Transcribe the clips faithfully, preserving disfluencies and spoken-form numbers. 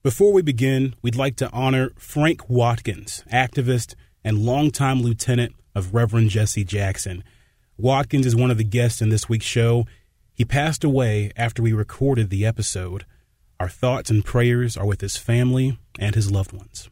Before we begin, we'd like to honor Frank Watkins, activist and longtime lieutenant of Reverend Jesse Jackson. Watkins is one of the guests in this week's show. He passed away after we recorded the episode. Our thoughts and prayers are with his family and his loved ones.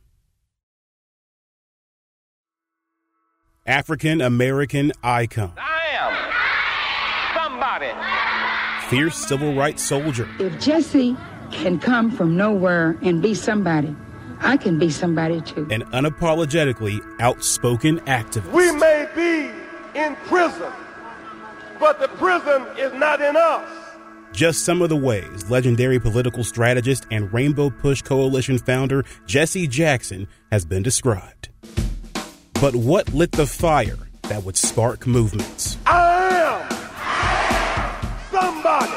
African American icon. I am somebody. Fierce civil rights soldier. If Jesse can come from nowhere and be somebody, I can be somebody too. An unapologetically outspoken activist. We may be in prison, but the prison is not in us. Just some of the ways legendary political strategist and Rainbow Push Coalition founder Jesse Jackson has been described. But what lit the fire that would spark movements? I am somebody.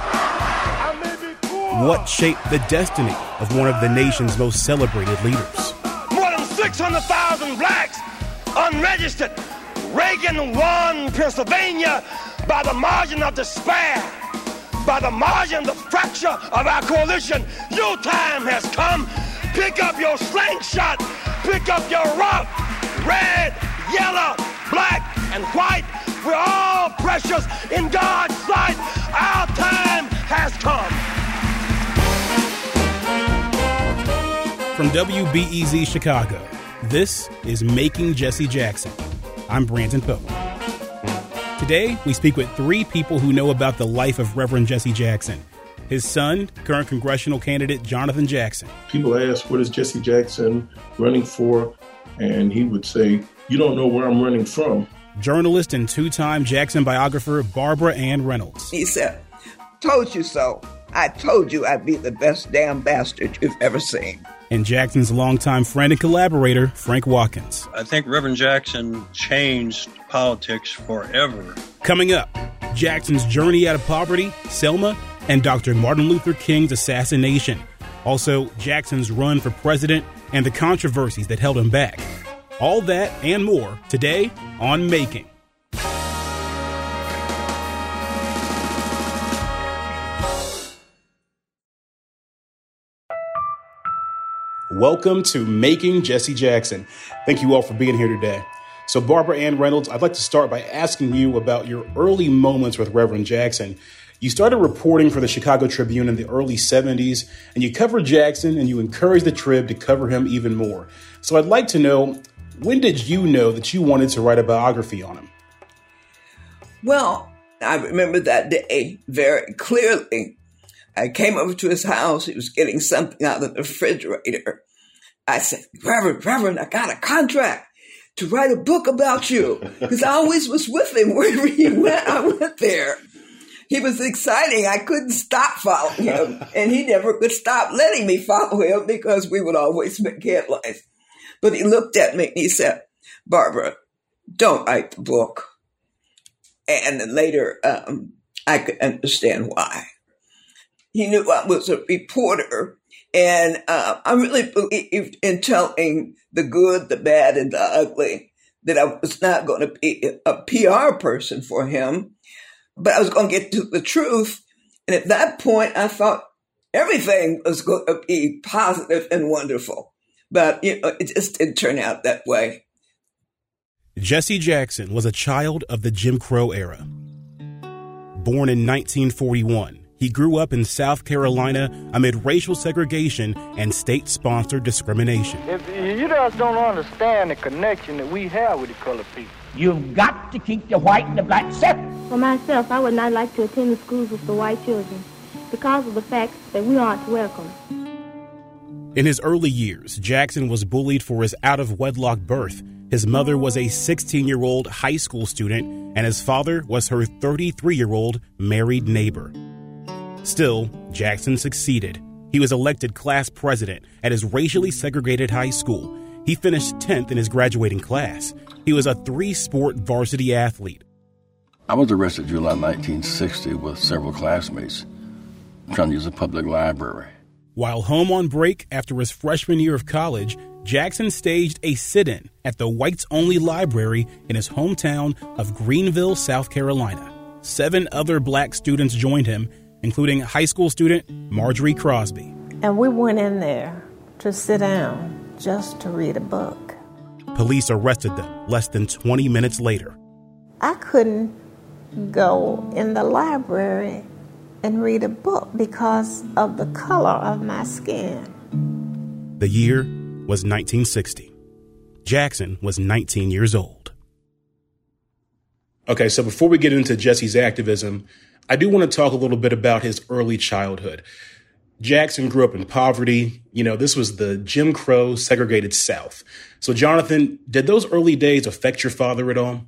What shaped the destiny of one of the nation's most celebrated leaders? More than six hundred thousand blacks unregistered. Reagan won Pennsylvania by the margin of despair, by the margin, the fracture of our coalition. Your time has come. Pick up your slingshot. Pick up your rock. Red, yellow, black, and white. We're all precious in God's sight. Our time has come. From W B E Z Chicago, this is Making Jesse Jackson. I'm Brandon Pope. Today, we speak with three people who know about the life of Reverend Jesse Jackson. His son, current congressional candidate Jonathan Jackson. People ask, what is Jesse Jackson running for? And he would say, you don't know where I'm running from. Journalist and two-time Jackson biographer Barbara Ann Reynolds. He said, told you so. I told you I'd be the best damn bastard you've ever seen. And Jackson's longtime friend and collaborator, Frank Watkins. I think Reverend Jackson changed politics forever. Coming up, Jackson's journey out of poverty, Selma, and Doctor Martin Luther King's assassination. Also, Jackson's run for president and the controversies that held him back. All that and more today on Making. Welcome to Making Jesse Jackson. Thank you all for being here today. So Barbara Ann Reynolds, I'd like to start by asking you about your early moments with Reverend Jackson. You started reporting for the Chicago Tribune in the early seventies, and you covered Jackson and you encouraged the Trib to cover him even more. So I'd like to know, when did you know that you wanted to write a biography on him? Well, I remember that day very clearly. I came over to his house. He was getting something out of the refrigerator. I said, Reverend, Reverend, I got a contract to write a book about you. Because I always was with him. Wherever he went, I went there. He was exciting. I couldn't stop following him. And he never could stop letting me follow him because we would always make headlines. But he looked at me and he said, Barbara, don't write the book. And then later, um, I could understand why. He knew I was a reporter, and uh, I really believed in telling the good, the bad, and the ugly, that I was not going to be a P R person for him, but I was going to get to the truth. And at that point, I thought everything was going to be positive and wonderful. But, you know, it just didn't turn out that way. Jesse Jackson was a child of the Jim Crow era. Born in nineteen forty-one. He grew up in South Carolina amid racial segregation and state-sponsored discrimination. If you just don't understand the connection that we have with the colored people. You've got to keep the white and the black separate. For myself, I would not like to attend the schools with the white children because of the fact that we aren't welcome. In his early years, Jackson was bullied for his out-of-wedlock birth. His mother was a sixteen-year-old high school student, and his father was her thirty-three-year-old married neighbor. Still, Jackson succeeded. He was elected class president at his racially segregated high school. He finished tenth in his graduating class. He was a three-sport varsity athlete. I was arrested July nineteen sixty with several classmates trying to use a public library. While home on break after his freshman year of college, Jackson staged a sit-in at the whites-only library in his hometown of Greenville, South Carolina. Seven other black students joined him, including high school student Marjorie Crosby. And we went in there to sit down just to read a book. Police arrested them less than twenty minutes later. I couldn't go in the library and read a book because of the color of my skin. The year was nineteen sixty. Jackson was nineteen years old. Okay, so before we get into Jesse's activism, I do want to talk a little bit about his early childhood. Jackson grew up in poverty. You know, this was the Jim Crow segregated South. So, Jonathan, did those early days affect your father at all?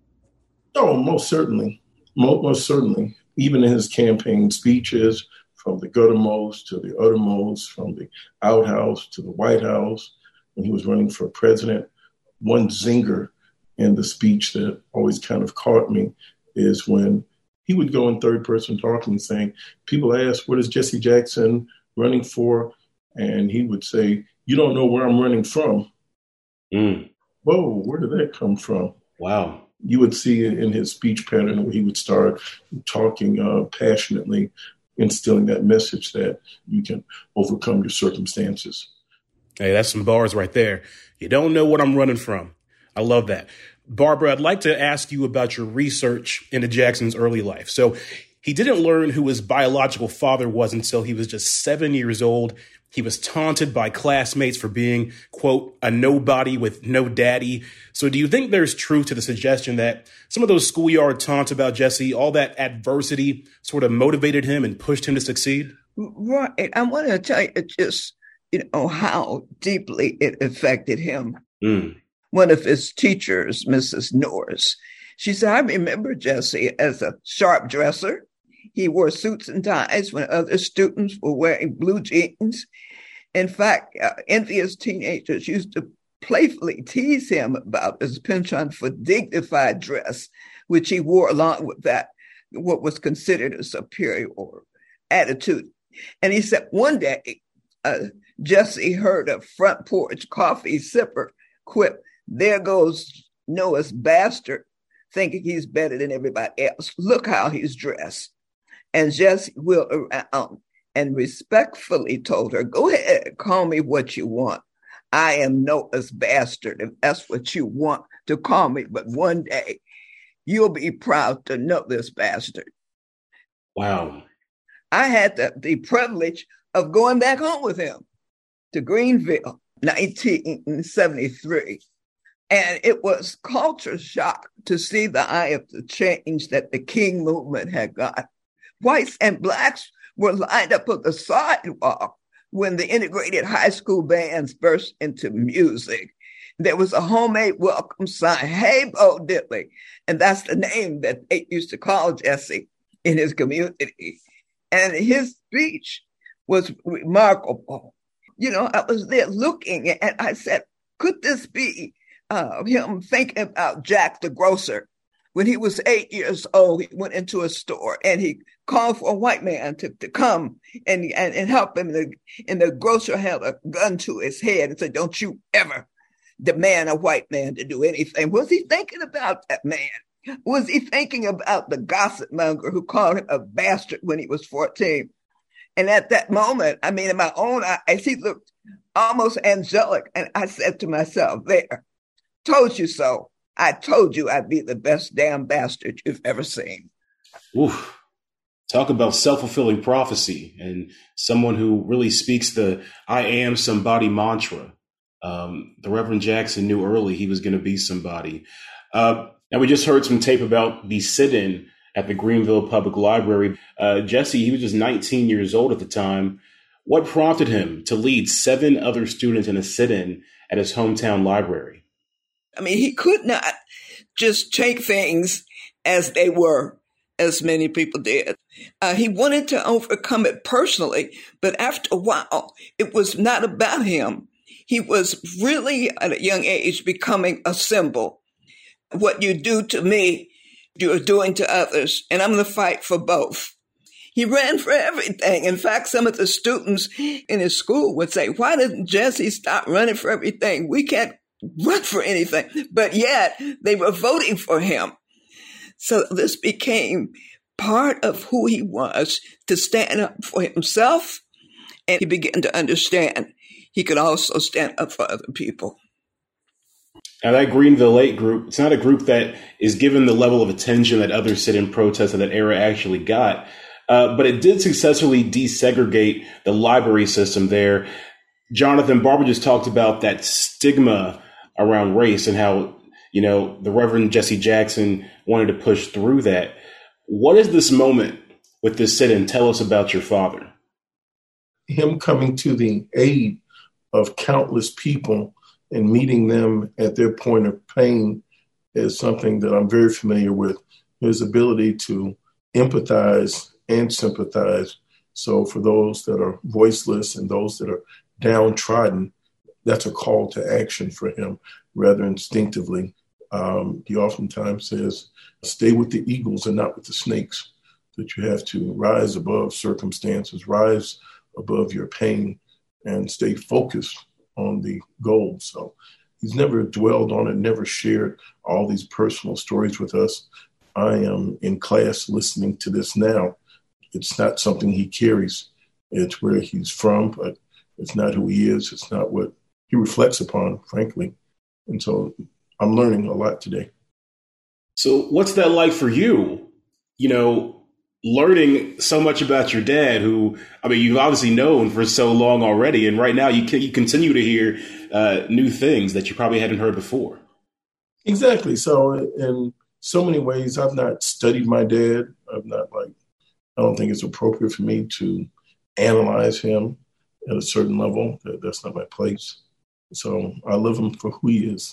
Oh, most certainly. Most, most certainly. Even in his campaign speeches, from the guttermost to the uttermost, from the outhouse to the White House, when he was running for president, one zinger in the speech that always kind of caught me is when he would go in third person talking, saying, people ask, what is Jesse Jackson running for? And he would say, you don't know where I'm running from. Mm. Whoa, where did that come from? Wow. You would see in his speech pattern where he would start talking uh, passionately, instilling that message that you can overcome your circumstances. Hey, that's some bars right there. You don't know what I'm running from. I love that. Barbara, I'd like to ask you about your research into Jackson's early life. So he didn't learn who his biological father was until he was just seven years old. He was taunted by classmates for being, quote, a nobody with no daddy. So do you think there's truth to the suggestion that some of those schoolyard taunts about Jesse, all that adversity sort of motivated him and pushed him to succeed? Right. I want to tell you just, you know, how deeply it affected him. Mm. One of his teachers, Missus Norris, she said, I remember Jesse as a sharp dresser. He wore suits and ties when other students were wearing blue jeans. In fact, uh, envious teenagers used to playfully tease him about his penchant for dignified dress, which he wore along with that, what was considered a superior attitude. And he said one day, uh, Jesse heard a front porch coffee sipper quip, there goes Noah's bastard, thinking he's better than everybody else. Look how he's dressed. And Jesse wheeled around and respectfully told her, go ahead, call me what you want. I am Noah's bastard, if that's what you want to call me. But one day, you'll be proud to know this bastard. Wow. I had the, the privilege of going back home with him to Greenville, nineteen seventy-three. And it was culture shock to see the eye of the change that the King movement had got. Whites and blacks were lined up on the sidewalk when the integrated high school bands burst into music. There was a homemade welcome sign, hey, Bo Diddley. And that's the name that they used to call Jesse in his community. And his speech was remarkable. You know, I was there looking and I said, could this be uh, him thinking about Jack the grocer? When he was eight years old, he went into a store and he called for a white man to, to come and, and, and help him. And the, and the grocer held a gun to his head and said, don't you ever demand a white man to do anything. Was he thinking about that man? Was he thinking about the gossip monger who called him a bastard when he was fourteen? And at that moment, I mean, in my own eyes, he looked almost angelic. And I said to myself, there, told you so. I told you I'd be the best damn bastard you've ever seen. Oof. Talk about self-fulfilling prophecy and someone who really speaks the I am somebody mantra. Um, the Reverend Jackson knew early he was going to be somebody. Uh, now, we just heard some tape about the sit-in at the Greenville Public Library. Uh, Jesse, he was just nineteen years old at the time. What prompted him to lead seven other students in a sit-in at his hometown library? I mean, he could not just take things as they were, as many people did. Uh, he wanted to overcome it personally, but after a while, it was not about him. He was really, at a young age, becoming a symbol. What you do to me, you're doing to others, and I'm going to fight for both. He ran for everything. In fact, some of the students in his school would say, why doesn't Jesse stop running for everything? We can't run for anything. But yet, they were voting for him. So this became part of who he was, to stand up for himself And he began to understand he could also stand up for other people. Now, that Greenville eight group, it's not a group that is given the level of attention that other sit-in protests of that era actually got, uh, but it did successfully desegregate the library system there. Jonathan, Barbara just talked about that stigma around race and how, you know, the Reverend Jesse Jackson wanted to push through that. What is this moment with this sit-in? Tell us about your father. Him coming to the aid of countless people and meeting them at their point of pain is something that I'm very familiar with. His ability to empathize and sympathize. So for those that are voiceless and those that are downtrodden, that's a call to action for him rather instinctively. Um, he oftentimes says, stay with the eagles and not with the snakes, that you have to rise above circumstances, rise above your pain, and stay focused on the goal. So he's never dwelled on it, never shared all these personal stories with us. I am in class listening to this now. It's not something he carries. It's where he's from, but it's not who he is. It's not what he reflects upon, frankly. And so I'm learning a lot today. So what's that like for you? You know, learning so much about your dad, who, I mean, you've obviously known for so long already. And right now you can, you continue to hear uh, new things that you probably hadn't heard before. Exactly. So in so many ways, I've not studied my dad. I've not like, I don't think it's appropriate for me to analyze him at a certain level. That, that's not my place. So I love him for who he is.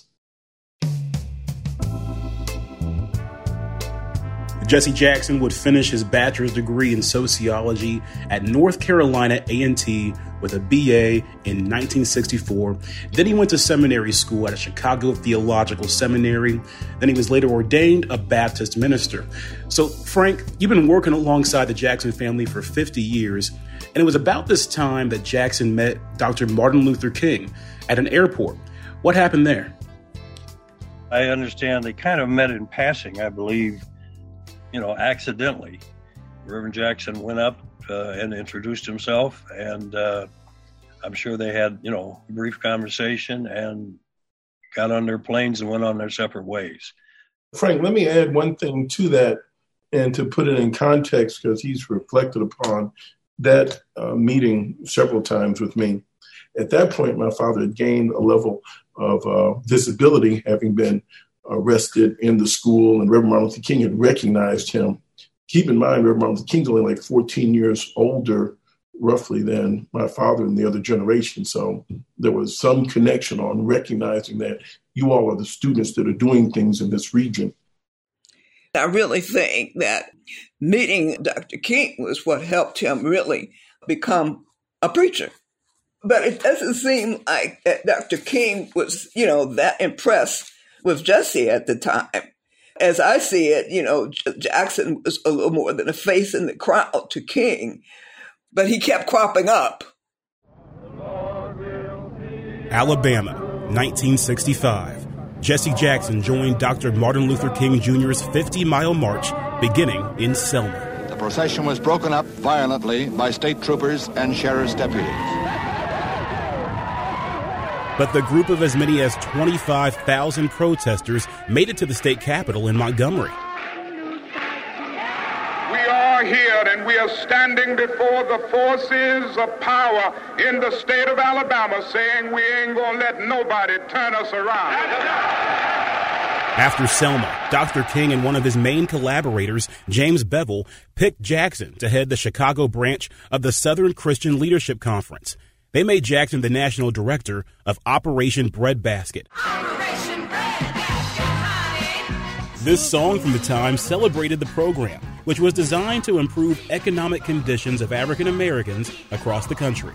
Jesse Jackson would finish his bachelor's degree in sociology at North Carolina A and T with a B A in nineteen sixty-four. Then he went to seminary school at a Chicago Theological Seminary. Then he was later ordained a Baptist minister. So, Frank, you've been working alongside the Jackson family for fifty years, and it was about this time that Jackson met Doctor Martin Luther King at an airport. What happened there? I understand they kind of met in passing, I believe. You know, accidentally. Reverend Jackson went up uh, and introduced himself, and uh, I'm sure they had, you know, a brief conversation and got on their planes and went on their separate ways. Frank, let me add one thing to that and to put it in context, because he's reflected upon that uh, meeting several times with me. At that point, my father had gained a level of uh, visibility, having been arrested in the school, and Reverend Martin Luther King had recognized him. Keep in mind, Reverend Martin Luther King's only like fourteen years older, roughly, than my father and the other generation. So there was some connection on recognizing that you all are the students that are doing things in this region. I really think that meeting Doctor King was what helped him really become a preacher. But it doesn't seem like that Doctor King was, you know, that impressed with Jesse at the time. As I see it, you know, Jackson was a little more than a face in the crowd to King, but he kept cropping up. Alabama, nineteen sixty-five. Jesse Jackson joined Doctor Martin Luther King Junior's fifty-mile march beginning in Selma. The procession was broken up violently by state troopers and sheriff's deputies. But the group of as many as twenty-five thousand protesters made it to the state capitol in Montgomery. We are here and we are standing before the forces of power in the state of Alabama saying we ain't gonna let nobody turn us around. After Selma, Doctor King and one of his main collaborators, James Bevel, picked Jackson to head the Chicago branch of the Southern Christian Leadership Conference. They made Jackson the national director of Operation Breadbasket. Operation Breadbasket, this song from the time celebrated the program, which was designed to improve economic conditions of African Americans across the country.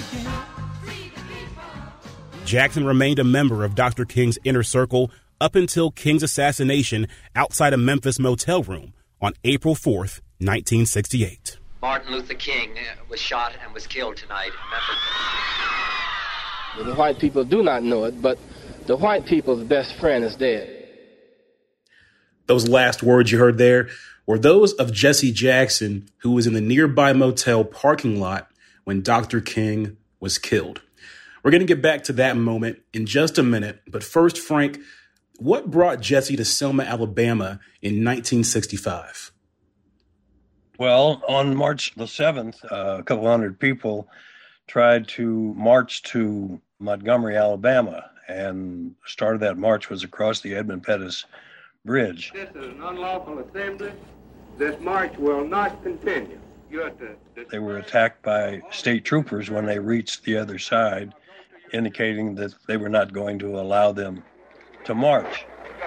Jackson remained a member of Doctor King's inner circle up until King's assassination outside a Memphis motel room on April fourth, nineteen sixty-eight. Martin Luther King was shot and was killed tonight in Memphis. The white people do not know it, but the white people's best friend is dead. Those last words you heard there were those of Jesse Jackson, who was in the nearby motel parking lot when Doctor King was killed. We're going to get back to that moment in just a minute. But first, Frank, what brought Jesse to Selma, Alabama in nineteen sixty-five? Well, on March the seventh, uh, a couple hundred people tried to march to Montgomery, Alabama, and the start of that march was across the Edmund Pettus Bridge. This is an unlawful assembly. This march will not continue. You have to... They were attacked by state troopers when they reached the other side, indicating that they were not going to allow them to march.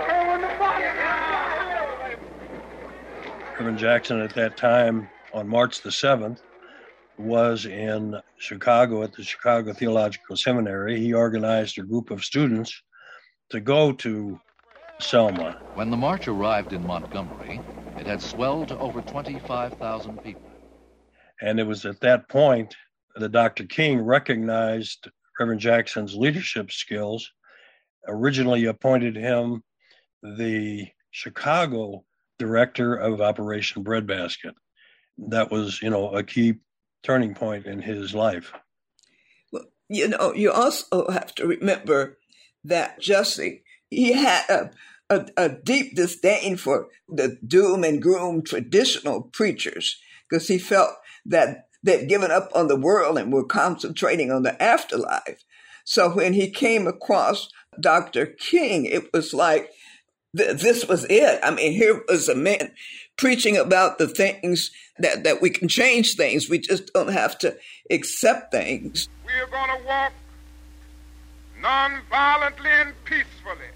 Reverend Jackson at that time, on March the seventh, was in Chicago at the Chicago Theological Seminary. He organized a group of students to go to Selma. When the march arrived in Montgomery, it had swelled to over twenty-five thousand people. And it was at that point that Doctor King recognized Reverend Jackson's leadership skills, originally appointed him the Chicago director of Operation Breadbasket. That was, you know, a key turning point in his life. Well, you know, you also have to remember that Jesse, he had a, a, a deep disdain for the doom and gloom traditional preachers, because he felt that they'd given up on the world and were concentrating on the afterlife. So when he came across Doctor King, it was like, th- this was it. I mean, here was a man preaching about the things that, that we can change things. We just don't have to accept things. We are going to walk non-violently and peacefully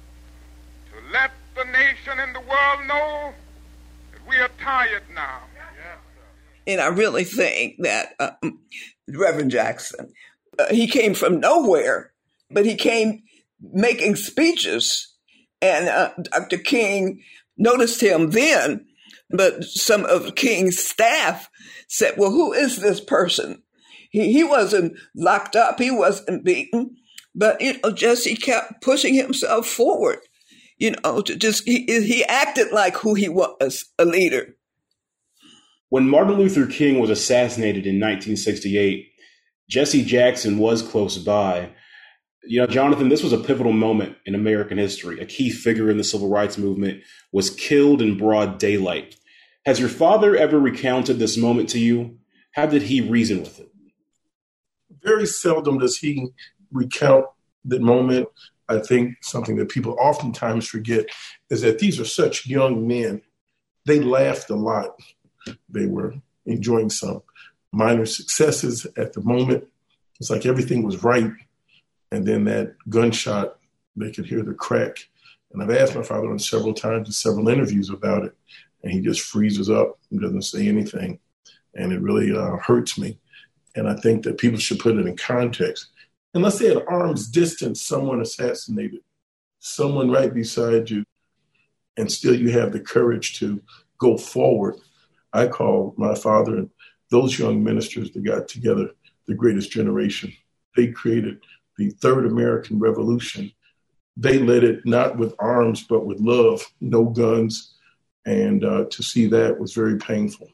to let the nation and the world know that we are tired now. And I really think that um, Reverend Jackson, uh, he came from nowhere, but he came making speeches. And uh, Doctor King noticed him then, but some of King's staff said, well, who is this person? He, he wasn't locked up. He wasn't beaten. But, you know, Jesse kept pushing himself forward, you know, to just, he, he acted like who he was, a leader. When Martin Luther King was assassinated in nineteen sixty-eight, Jesse Jackson was close by. You know, Jonathan, this was a pivotal moment in American history. A key figure in the civil rights movement was killed in broad daylight. Has your father ever recounted this moment to you? How did he reason with it? Very seldom does he recount that moment. I think something that people oftentimes forget is that these are such young men. They laughed a lot. They were enjoying some minor successes at the moment. It's like everything was right. And then that gunshot, they could hear the crack. And I've asked my father on several times in several interviews about it. And he just freezes up and doesn't say anything. And it really uh, hurts me. And I think that people should put it in context. And let's say at arm's distance, someone assassinated, someone right beside you, and still you have the courage to go forward. I call my father and those young ministers that got together the greatest generation. They created the Third American Revolution. They led it not with arms, but with love, no guns. And uh, to see that was very painful.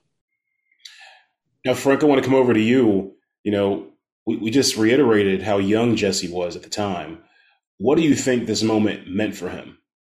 Now, Frank, I want to come over to you. You know, we, we just reiterated how young Jesse was at the time. What do you think this moment meant for him?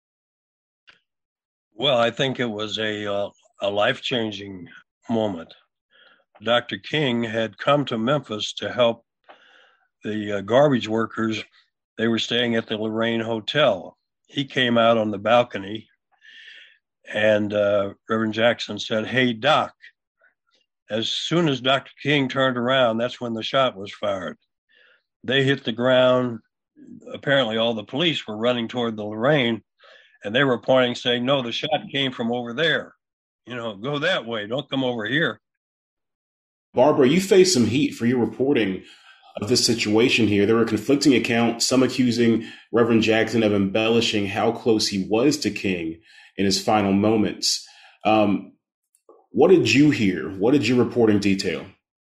Well, I think it was a uh, a life-changing moment. Doctor King had come to Memphis to help the uh, garbage workers. They were staying at the Lorraine Hotel. He came out on the balcony, and uh, Reverend Jackson said, "Hey, Doc." As soon as Doctor King turned around, that's when the shot was fired. They hit the ground. Apparently, all the police were running toward the Lorraine, and they were pointing, saying, "No, the shot came from over there. You know, go that way. Don't come over here." Barbara, you faced some heat for your reporting of this situation here. There were conflicting accounts, some accusing Reverend Jackson of embellishing how close he was to King in his final moments. Um, what did you hear? What did your reporting detail?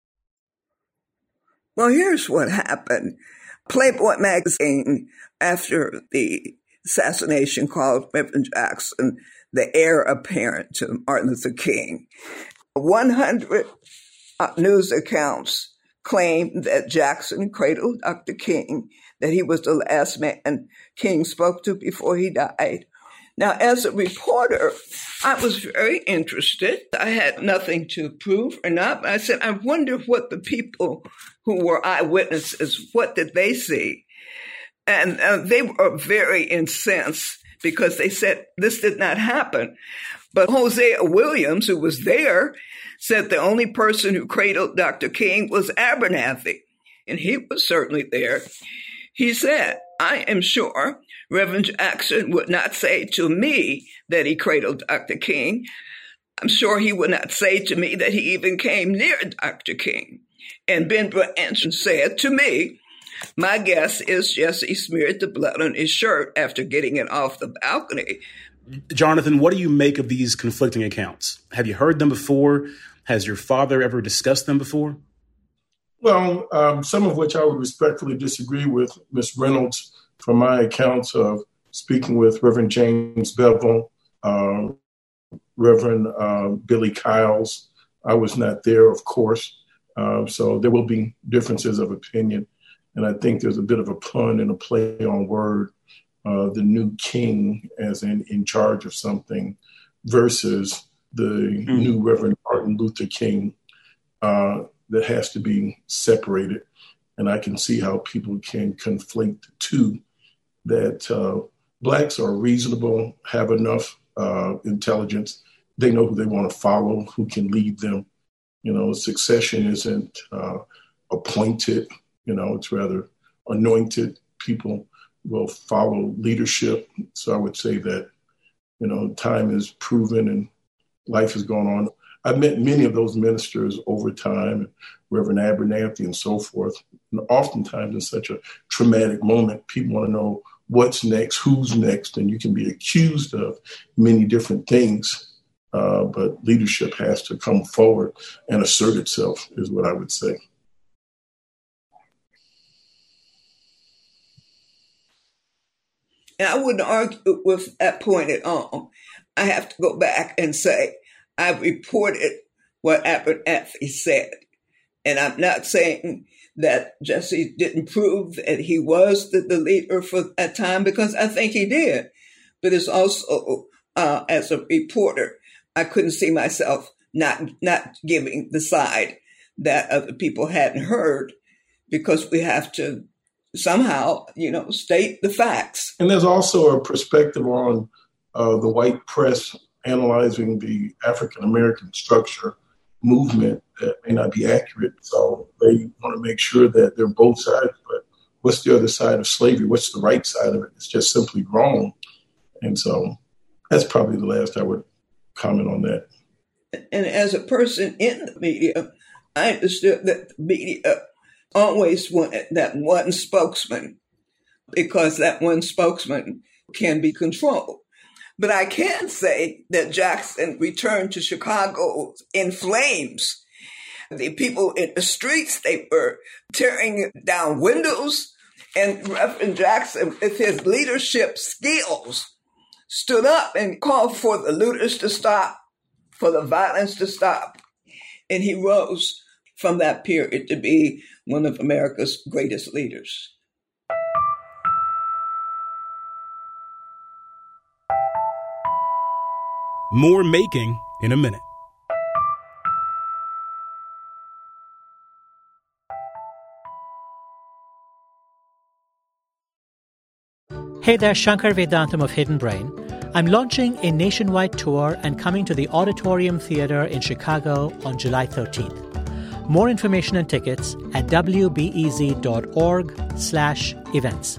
Well, here's what happened. Playboy magazine, after the assassination, called Reverend Jackson the heir apparent to Martin Luther King. one hundred uh, news accounts claimed that Jackson cradled Doctor King, that he was the last man King spoke to before he died. Now, as a reporter, I was very interested. I had nothing to prove or not, but I said, I wonder what the people who were eyewitnesses, what did they see? And uh, they were very incensed because they said this did not happen. But Hosea Williams, who was there, said the only person who cradled Doctor King was Abernathy, and he was certainly there. He said, I am sure Reverend Jackson would not say to me that he cradled Doctor King. I'm sure he would not say to me that he even came near Doctor King. And Ben Branch said to me, my guess is Jesse smeared the blood on his shirt after getting it off the balcony. Jonathan, what do you make of these conflicting accounts? Have you heard them before? Has your father ever discussed them before? Well, um, some of which I would respectfully disagree with Miz Reynolds from my accounts of speaking with Reverend James Bevel, uh, Reverend uh, Billy Kyles. I was not there, of course, uh, so there will be differences of opinion. And I think there's a bit of a pun and a play on word, uh, the new king as in in charge of something versus the mm. new Reverend Martin Luther King uh, that has to be separated. And I can see how people can conflate the two, that uh, Blacks are reasonable, have enough uh, intelligence. They know who they want to follow, who can lead them. You know, succession isn't uh, appointed. You know, it's rather anointed. People will follow leadership. So I would say that, you know, time is proven and life has gone on. I've met many of those ministers over time, Reverend Abernathy and so forth. And oftentimes in such a traumatic moment, people want to know what's next, who's next, and you can be accused of many different things. Uh, but leadership has to come forward and assert itself, is what I would say. And I wouldn't argue with that point at all. I have to go back and say, I reported what Abernathy said. And I'm not saying that Jesse didn't prove that he was the, the leader for that time, because I think he did. But it's also, uh, as a reporter, I couldn't see myself not not giving the side that other people hadn't heard, because we have to somehow, you know, state the facts. And there's also a perspective on uh, the white press analyzing the African-American structure movement that may not be accurate. So they want to make sure that they're both sides, but what's the other side of slavery? What's the right side of it? It's just simply wrong. And so that's probably the last I would comment on that. And as a person in the media, I understood that the media always wanted that one spokesman, because that one spokesman can be controlled. But I can say that Jackson returned to Chicago in flames. The people in the streets, they were tearing down windows, and Reverend Jackson, with his leadership skills, stood up and called for the looters to stop, for the violence to stop. And he rose from that period to be one of America's greatest leaders. More making in a minute. Hey there, Shankar Vedantam of Hidden Brain. I'm launching a nationwide tour and coming to the Auditorium Theater in Chicago on July thirteenth. More information and tickets at wbez.org slash events.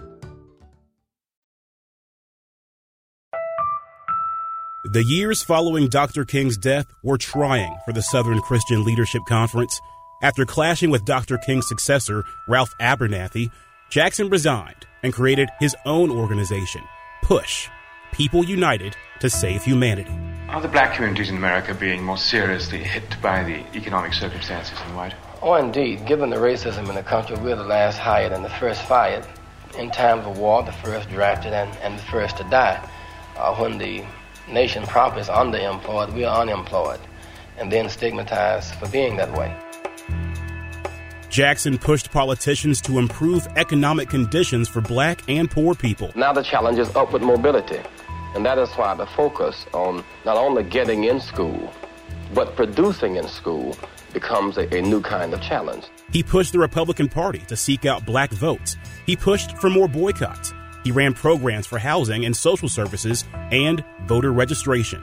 The years following Doctor King's death were trying for the Southern Christian Leadership Conference. After clashing with Doctor King's successor, Ralph Abernathy, Jackson resigned and created his own organization, PUSH, People United to Save Humanity. Are the black communities in America being more seriously hit by the economic circumstances than white? Oh, indeed. Given the racism in the country, we're the last hired and the first fired. In times of war, the first drafted and, and the first to die. Uh, when the nation proper is underemployed, we are unemployed, and then stigmatized for being that way. Jackson pushed politicians to improve economic conditions for black and poor people. Now the challenge is upward mobility, and that is why the focus on not only getting in school, but producing in school becomes a, a new kind of challenge. He pushed the Republican Party to seek out black votes. He pushed for more boycotts. He ran programs for housing and social services and voter registration.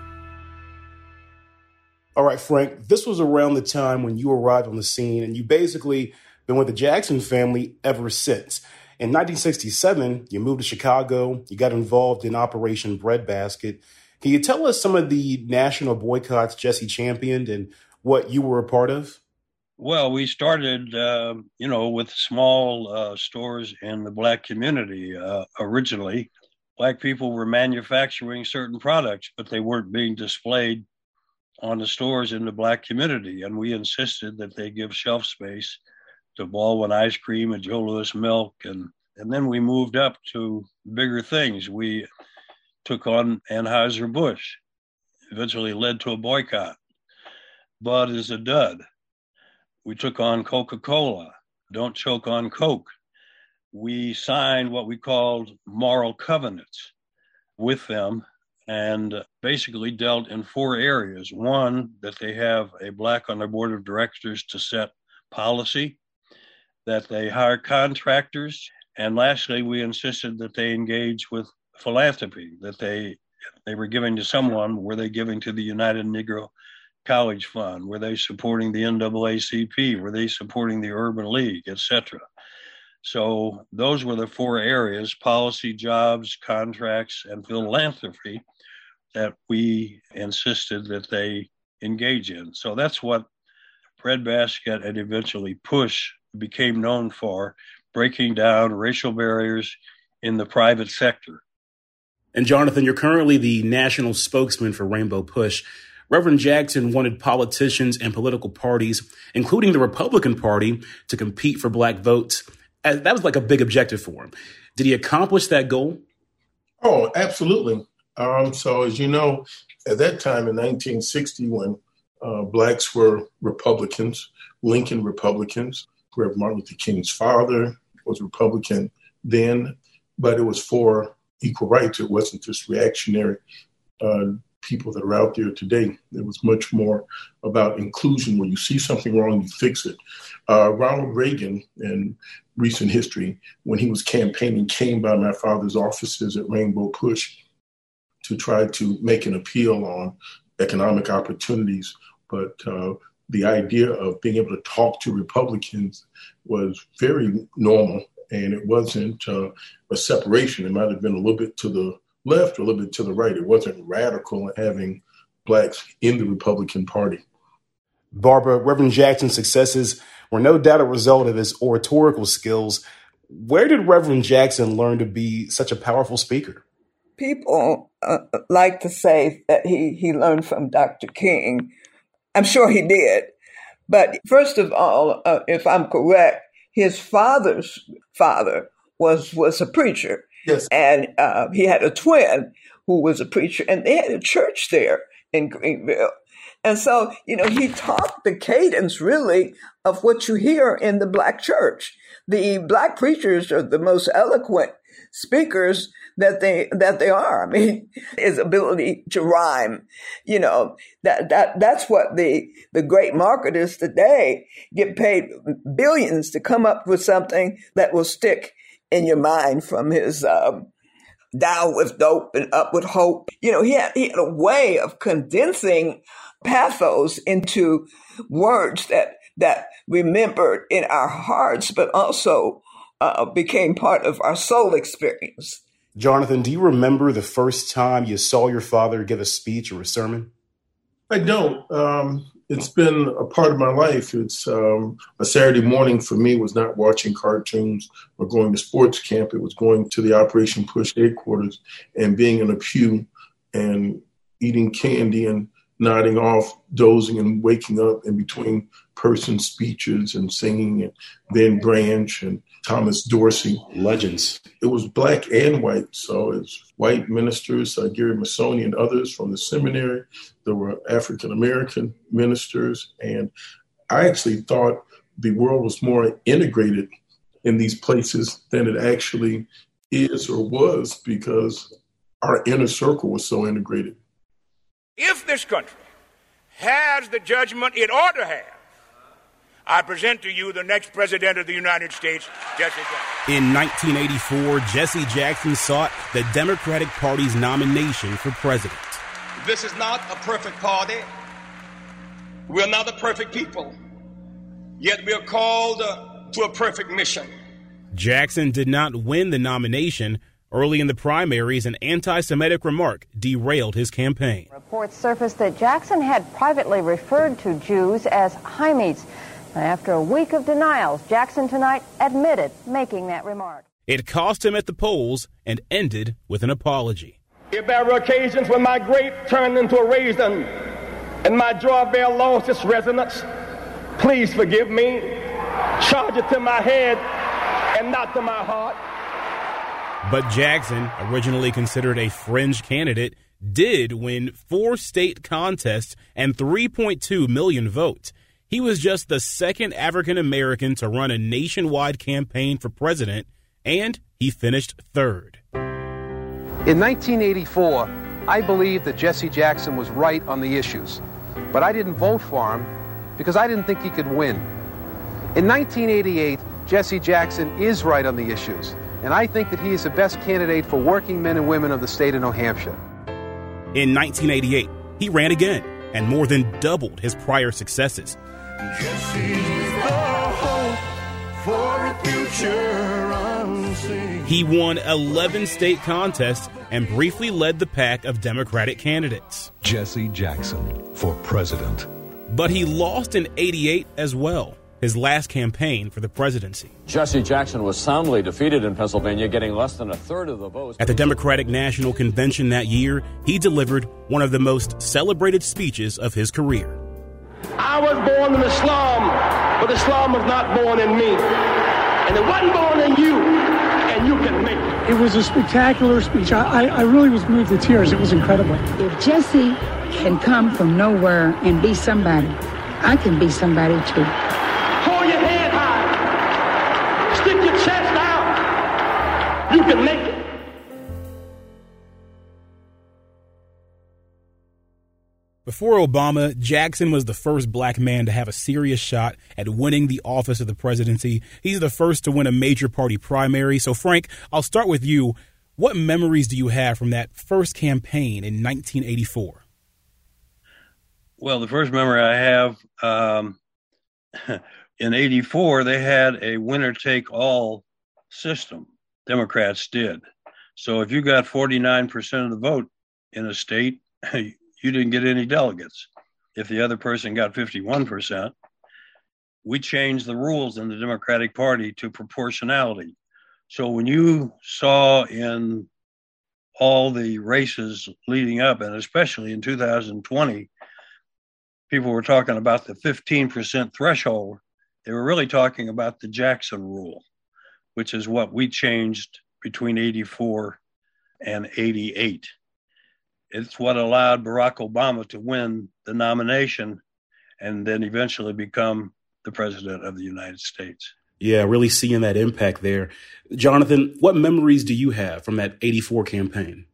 All right, Frank, this was around the time when you arrived on the scene, and you basically been with the Jackson family ever since. In nineteen sixty-seven, you moved to Chicago. You got involved in Operation Breadbasket. Can you tell us some of the national boycotts Jesse championed and what you were a part of? Well, we started, uh, you know, with small uh, stores in the black community uh, originally. Black people were manufacturing certain products, but they weren't being displayed on the stores in the black community. And we insisted that they give shelf space to Baldwin Ice Cream and Joe Louis Milk. And, and then we moved up to bigger things. We took on Anheuser-Busch, eventually led to a boycott. Bud is a dud. We took on Coca-Cola, Don't Choke on Coke. We signed what we called moral covenants with them, and basically dealt in four areas. One, that they have a black on their board of directors to set policy, that they hire contractors, and lastly, we insisted that they engage with philanthropy, that they they were giving to someone. Were they giving to the United Negro College Fund? Were they supporting the N double A C P? Were they supporting the Urban League, et cetera? So those were the four areas: policy, jobs, contracts, and philanthropy, that we insisted that they engage in. So that's what Breadbasket and eventually Push became known for, breaking down racial barriers in the private sector. And Jonathan, you're currently the national spokesman for Rainbow Push. Reverend Jackson wanted politicians and political parties, including the Republican Party, to compete for black votes. That was like a big objective for him. Did he accomplish that goal? Oh, absolutely. Um, so as you know, at that time in nineteen sixty, when uh, blacks were Republicans, Lincoln Republicans, Reverend Martin Luther King's father was Republican then, but it was for equal rights. It wasn't just reactionary uh, people that are out there today. It was much more about inclusion. When you see something wrong, you fix it. Uh, Ronald Reagan, in recent history, when he was campaigning, came by my father's offices at Rainbow Push to try to make an appeal on economic opportunities. But uh, the idea of being able to talk to Republicans was very normal, and it wasn't uh, a separation. It might have been a little bit to the left or a little bit to the right. It wasn't radical having blacks in the Republican Party. Barbara, Reverend Jackson's successes were no doubt a result of his oratorical skills. Where did Reverend Jackson learn to be such a powerful speaker? People uh, like to say that he, he learned from Doctor King. I'm sure he did. But first of all, uh, if I'm correct, his father's father was, was a preacher. Yes. And uh, he had a twin who was a preacher, and they had a church there in Greenville. And so, you know, he taught the cadence, really, of what you hear in the black church. The black preachers are the most eloquent speakers that they that they are. I mean, his ability to rhyme, you know, that that that's what the the great marketers today get paid billions to come up with something that will stick in your mind, from his um, Down with Dope and Up with Hope. You know, he had he had a way of condensing pathos into words that that remembered in our hearts, but also uh, became part of our soul experience. Jonathan, do you remember the first time you saw your father give a speech or a sermon? I don't. Um, it's been a part of my life. It's um, a Saturday morning for me was not watching cartoons or going to sports camp. It was going to the Operation Push headquarters and being in a pew and eating candy and nodding off, dozing and waking up in between person speeches and singing, and Ben Branch and Thomas Dorsey. Legends. It was black and white. So it's white ministers, uh, Gary Masoni and others from the seminary. There were African-American ministers. And I actually thought the world was more integrated in these places than it actually is or was, because our inner circle was so integrated. If this country has the judgment it ought to have, I present to you the next president of the United States, Jesse Jackson. In nineteen eighty-four, Jesse Jackson sought the Democratic Party's nomination for president. This is not a perfect party. We're not a perfect people. Yet we are called uh, to a perfect mission. Jackson did not win the nomination. Early in the primaries, an anti-Semitic remark derailed his campaign. Reports surfaced that Jackson had privately referred to Jews as Hamites. After a week of denials, Jackson tonight admitted making that remark. It cost him at the polls and ended with an apology. If there were occasions when my grape turned into a raisin and my drawbell lost its resonance, please forgive me. Charge it to my head and not to my heart. But Jackson, originally considered a fringe candidate, did win four state contests and three point two million votes. He was just the second African American to run a nationwide campaign for president, and he finished third. In nineteen eighty-four, I believed that Jesse Jackson was right on the issues, but I didn't vote for him because I didn't think he could win. In nineteen eighty-eight, Jesse Jackson is right on the issues, and I think that he is the best candidate for working men and women of the state of New Hampshire. In nineteen eighty-eight, he ran again and more than doubled his prior successes. Jesse's the hope for a future unseen. He won eleven state contests and briefly led the pack of Democratic candidates. Jesse Jackson for president. But he lost in eighty-eight as well, his last campaign for the presidency. Jesse Jackson was soundly defeated in Pennsylvania, getting less than a third of the votes. At the Democratic National Convention that year, he delivered one of the most celebrated speeches of his career. I was born in Islam, but Islam was not born in me. And it wasn't born in you, and you can make it. It was a spectacular speech. I, I really was moved to tears. It was incredible. If Jesse can come from nowhere and be somebody, I can be somebody too. Hold your head high. Stick your chest out. You can make it. Before Obama, Jackson was the first black man to have a serious shot at winning the office of the presidency. He's the first to win a major party primary. So, Frank, I'll start with you. What memories do you have from that first campaign in nineteen eighty-four? Well, the first memory I have, um, in eighty-four, they had a winner-take-all system. Democrats did. So if you got forty-nine percent of the vote in a state, you didn't get any delegates. If the other person got fifty-one percent, we changed the rules in the Democratic Party to proportionality. So when you saw in all the races leading up, and especially in two thousand twenty, people were talking about the fifteen percent threshold, they were really talking about the Jackson rule, which is what we changed between eighty-four and eighty-eight. It's what allowed Barack Obama to win the nomination and then eventually become the president of the United States. Yeah, really seeing that impact there. Jonathan, what memories do you have from that eighty-four campaign?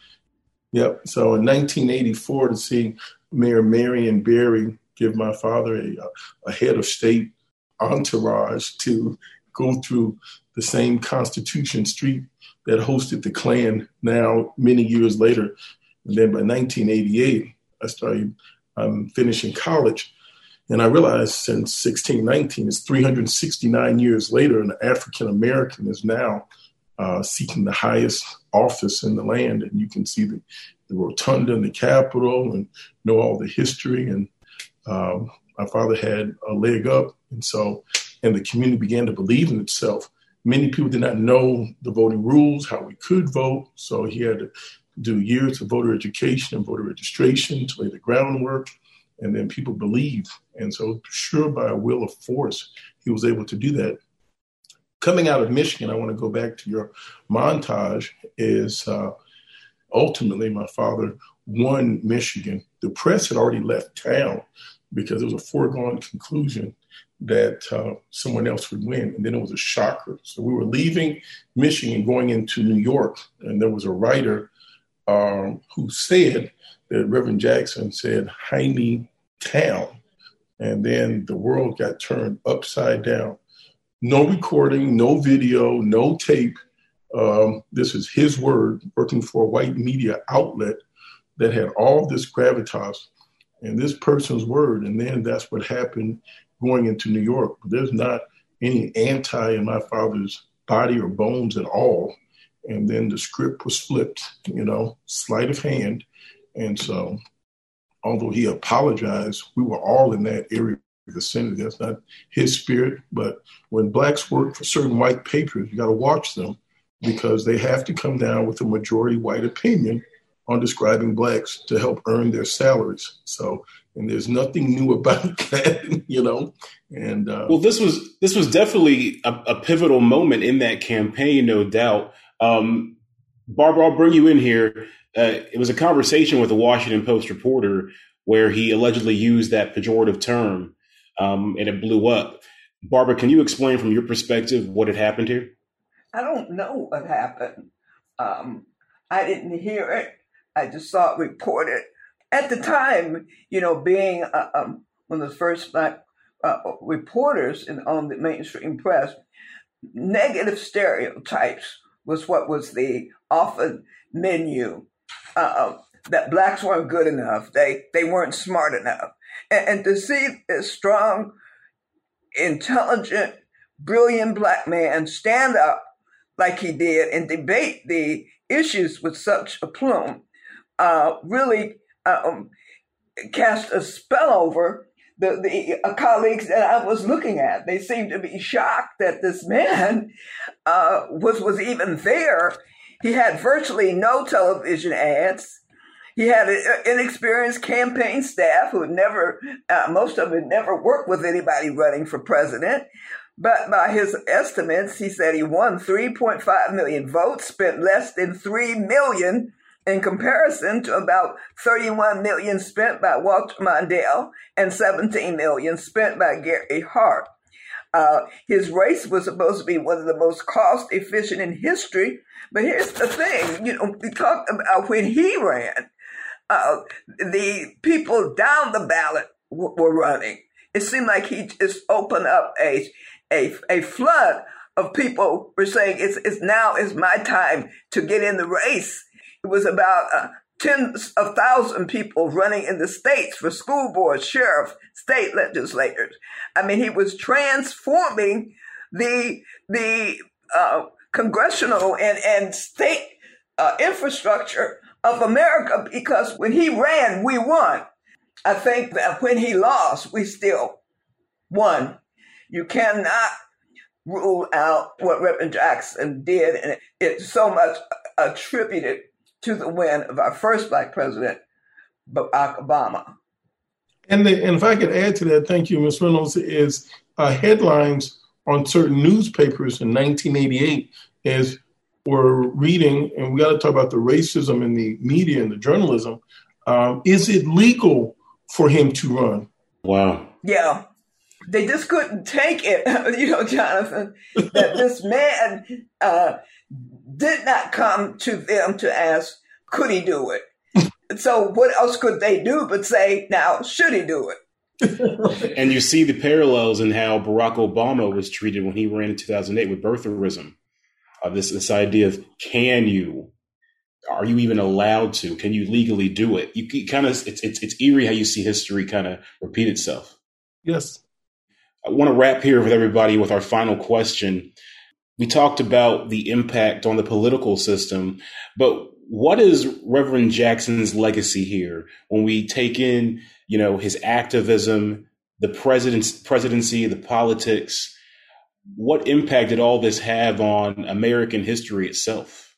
Yep. So in nineteen eighty-four, to see Mayor Marion Barry give my father a, a head of state entourage to go through the same Constitution Street that hosted the Klan now many years later. And then by nineteen eighty-eight, I started um, finishing college. And I realized since sixteen nineteen, it's three hundred sixty-nine years later, and an African-American is now uh, seeking the highest office in the land. And you can see the, the rotunda and the Capitol and know all the history. And um, my father had a leg up. And so, and the community began to believe in itself. Many people did not know the voting rules, how we could vote. So he had to do years of voter education and voter registration to lay the groundwork. And then people believed. And so sure, by a will of force, he was able to do that. Coming out of Michigan, I want to go back to your montage, is uh, ultimately my father won Michigan. The press had already left town because it was a foregone conclusion that uh, someone else would win. And then it was a shocker. So we were leaving Michigan, going into New York, and there was a writer um, who said that Reverend Jackson said, Jaime Town. And then the world got turned upside down. No recording, no video, no tape. Um, this is his word, working for a white media outlet that had all this gravitas and this person's word. And then that's what happened going into New York. There's not any anti in my father's body or bones at all. And then the script was flipped, you know, sleight of hand. And so, although he apologized, we were all in that area vicinity. That's not his spirit. But when blacks work for certain white papers, you got to watch them because they have to come down with a majority white opinion on describing blacks to help earn their salaries. So, and there's nothing new about that, you know. And uh, well, this was this was definitely a, a pivotal moment in that campaign, no doubt. Um, Barbara, I'll bring you in here. Uh, it was a conversation with a Washington Post reporter where he allegedly used that pejorative term, um, and it blew up. Barbara, can you explain from your perspective what had happened here? I don't know what happened. Um, I didn't hear it. I just saw it reported. At the time, you know, being uh, um, one of the first black uh, reporters in, on the mainstream press, negative stereotypes was what was the often menu. Uh, that blacks weren't good enough. They they weren't smart enough. And, and to see a strong, intelligent, brilliant black man stand up like he did and debate the issues with such aplomb uh, really um, cast a spell over the, the uh, colleagues that I was looking at. They seemed to be shocked that this man uh, was, was even there. He had virtually no television ads. He had an inexperienced campaign staff who had never, uh, most of them had never worked with anybody running for president. But by his estimates, he said he won three point five million votes, spent less than three million in comparison to about thirty-one million spent by Walter Mondale and seventeen million spent by Gary Hart. Uh, his race was supposed to be one of the most cost efficient in history. But here's the thing, you know, we talked about when he ran, uh, the people down the ballot w- were running. It seemed like he just opened up a a, a flood of people were saying it's, it's now is my time to get in the race. It was about uh, tens of thousands of people running in the states for school boards, sheriff, state legislators. I mean, he was transforming the the uh, congressional and, and state uh, infrastructure of America, because when he ran, we won. I think that when he lost, we still won. You cannot rule out what Reverend Jackson did, and it's so much attributed to the win of our first black president, Barack Obama. And, the, and if I could add to that, thank you, Miz Reynolds, is uh, headlines on certain newspapers in nineteen eighty-eight as we're reading, and we got to talk about the racism in the media and the journalism. Um, is it legal for him to run? Wow. Yeah. They just couldn't take it, you know, Jonathan, that this man uh, did not come to them to ask, could he do it? So what else could they do but say, now, should he do it? And you see the parallels in how Barack Obama was treated when he ran in two thousand eight with birtherism. Uh, this, this idea of, can you, are you even allowed to, can you legally do it? You, you kind of, it's, it's, it's eerie how you see history kind of repeat itself. Yes. I want to wrap here with everybody with our final question. We talked about the impact on the political system, but what is Reverend Jackson's legacy here when we take in, you know, his activism, the president's presidency, the politics? What impact did all this have on American history itself?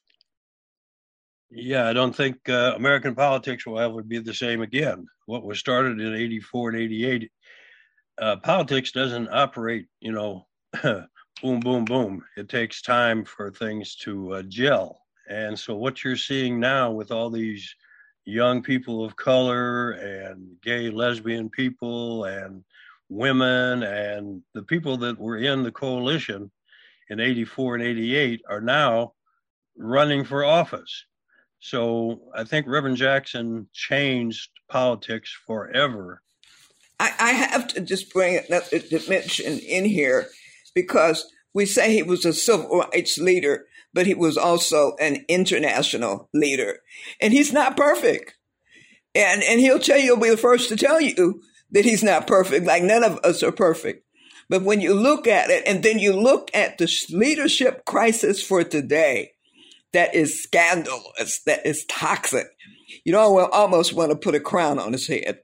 Yeah, I don't think uh, American politics will ever be the same again. What was started in eighty-four and eighty-eight, uh, politics doesn't operate, you know, boom, boom, boom. It takes time for things to uh, gel. And so what you're seeing now with all these young people of color and gay, lesbian people and women and the people that were in the coalition in eighty-four and eighty-eight are now running for office. So I think Reverend Jackson changed politics forever. I, I have to just bring another dimension in here, because we say he was a civil rights leader, but he was also an international leader. And he's not perfect. And and he'll tell you, he'll be the first to tell you that he's not perfect, like none of us are perfect. But when you look at it, and then you look at the leadership crisis for today, that is scandalous, that is toxic, you don't almost want to put a crown on his head.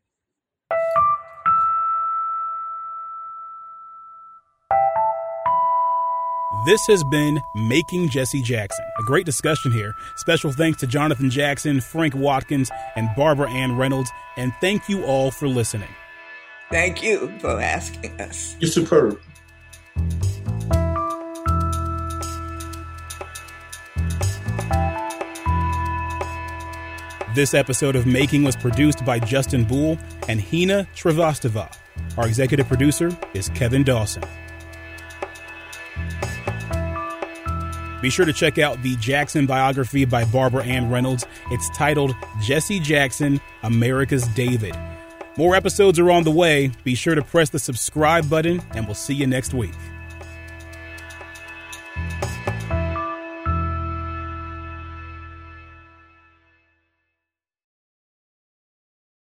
This has been Making Jesse Jackson, a great discussion here. Special thanks to Jonathan Jackson, Frank Watkins, and Barbara Ann Reynolds, and thank you all for listening. Thank you for asking us. You're superb. This episode of Making was produced by Justin Bull and Hina Srivastava. Our executive producer is Kevin Dawson. Be sure to check out the Jackson biography by Barbara Ann Reynolds. It's titled Jesse Jackson, America's David. More episodes are on the way. Be sure to press the subscribe button, and we'll see you next week.